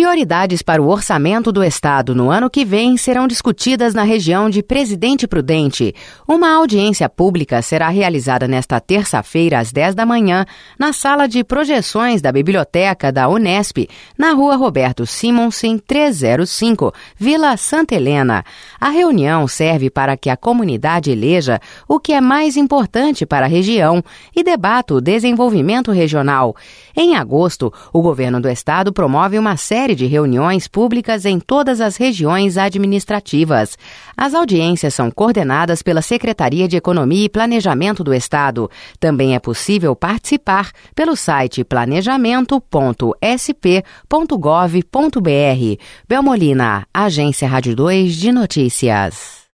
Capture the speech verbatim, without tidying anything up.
Prioridades para o orçamento do Estado no ano que vem serão discutidas na região de Presidente Prudente. Uma audiência pública será realizada nesta terça-feira, às dez da manhã, na sala de projeções da Biblioteca da Unesp, na rua Roberto Simonsen, trezentos e cinco, Vila Santa Helena. A reunião serve para que a comunidade eleja o que é mais importante para a região e debata o desenvolvimento regional. Em agosto, o governo do Estado promove uma série de reuniões públicas em todas as regiões administrativas. As audiências são coordenadas pela Secretaria de Economia e Planejamento do Estado. Também é possível participar pelo site planejamento ponto s p ponto gov ponto b r. Belmolina, Agência Rádio dois de Notícias.